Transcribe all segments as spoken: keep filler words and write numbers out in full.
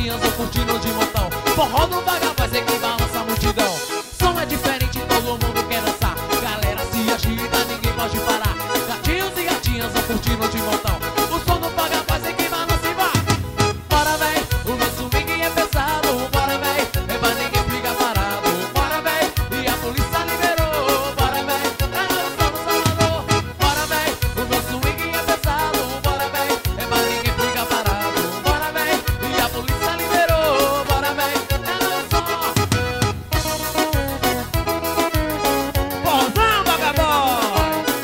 gatinhas vão curtindo de montão. Forró do Vagabóis é que balança a multidão. Som é diferente, todo mundo quer dançar. Galera se agita, ninguém pode parar. Gatinhos e gatinhas vão curtindo de montão. O som do Vagabóis é que balança e vai. Bora véi, o nosso swing é pesado. Bora véi, é pra ninguém ficar parado. Bora véi, e a polícia liberou. Bora véi, é nós estamos Salvador. Bora véi, o nosso swing é pesado. Bora véi, é pra ninguém ficar parado. Bora véi, e a polícia liberou. Bora véi, é nós só. Forrozão Vagabóis.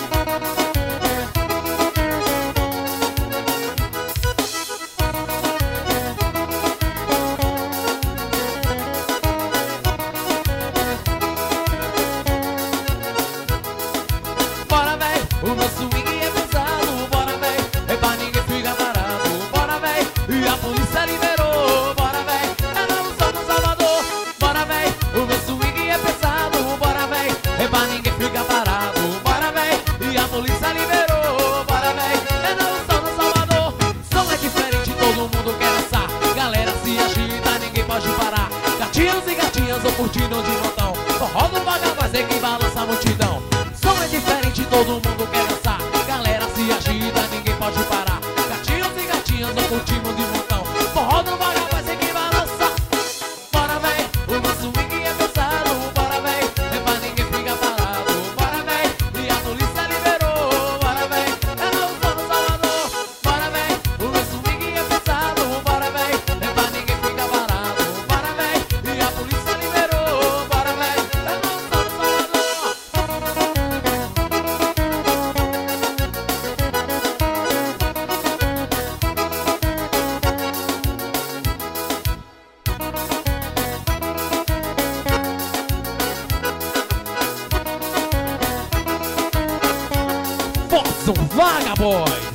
Bora véi, o nosso swing é pesado. Bora véi, é pra ninguém ficar parado. Bora véi, e a polícia liberou. Bora véi, é nós somos Salvador. Bora véi, o nosso swing é pesado. Bora véi, é pra ninguém ficar parado. Bora véi, e a polícia liberou. Bora véi, é nós somos Salvador. Som é diferente, todo mundo quer dançar. Galera se agita, ninguém pode parar. Gatinhos e gatinhas vão curtindo de montão. Forró do Vagabóis é que balança a multidão. Som é diferente, todo mundo quer dançar. Galera se agita, ninguém pode parar. Gatinhos e gatinhas vão curtindo de montão. Forró do Vagabóis é que balança. Bora véi, o nosso swing é pesado. Bora véi, é pra ninguém ficar parado. Bora véi, e a polícia liberou. Bora véi, é nós estamos Salvador. Bora véi, o nosso swing é pesado. Bora véi, é pra ninguém ficar parado. Bora véi, e a polícia liberou. Bora véi, é nós estamos Salvador. Força Vagabóis.